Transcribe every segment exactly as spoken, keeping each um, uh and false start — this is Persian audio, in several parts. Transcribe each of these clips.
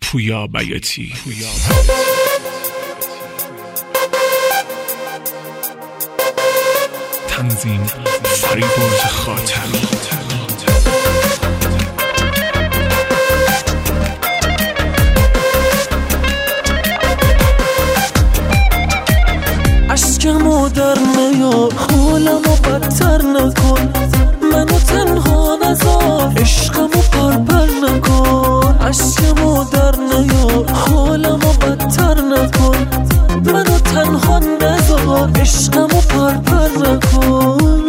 پویا بیاتی. تنظیم فریبرز خاطر. اشکمو در نیار، حالمو بدتر نکن، منو تنها نذار، عشقمو پرپر نکن. اشکمو در نیار، حالمو بدتر نکن، منو تنها نذار، عشقمو پرپر نکن.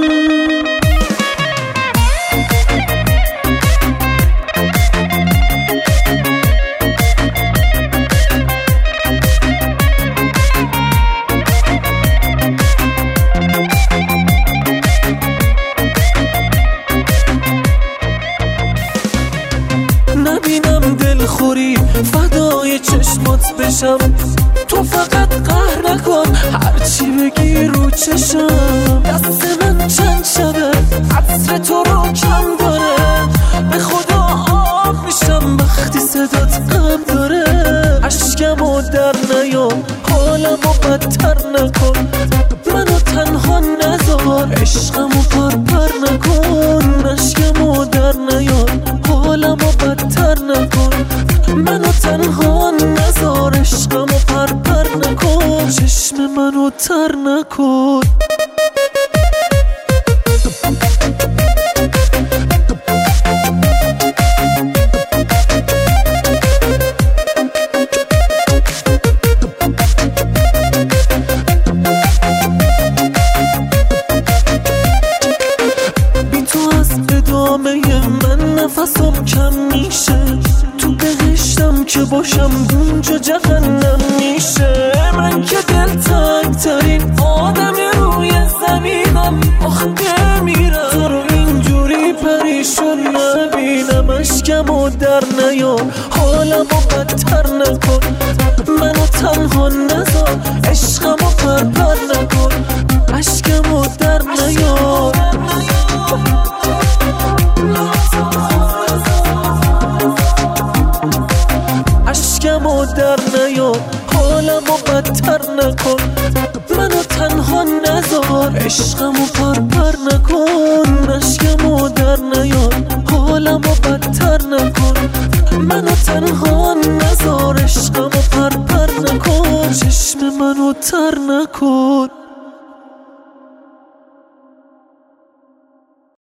نبینم دلخوری فدای چشمات بشم، تو فقط قهر نکن هرچی بگی رو چشم. دست من چند شبه عطر تو رو کم داره، به خدا آب میشم وقتی صدات غم داره. اشکمو در نیار، حالمو بدتر نکن، منو تنها نذار، عشقمو پرپر نکن. اشکمو در نیار، حالمو بدتر نکن، منو تنها نذار، عشقمو پرپر نکن. چشم منو تر نکن. بی تو از ادامه من نفسم کم میشه، تو بهشتم که باشم اونجا جهنم میشه. من که دلتنگ ترین آدم روی زمینم، آخه بمیرم تو رو اینجوری پریشون نبینم. اشکمو در نیار، حالمو بدتر نکن، منو تنها نذار، عشقمو پرپر نکن. اشکمو در نیار، اشکمو در نیار، حالمو بدتر نکن، منو تنها نذار، عشقمو پرپر نکن. اشکمو در نیار، حالمو بدتر نکن، منو تنها نذار، عشقمو پرپر نکن. چشم منو تر نکن.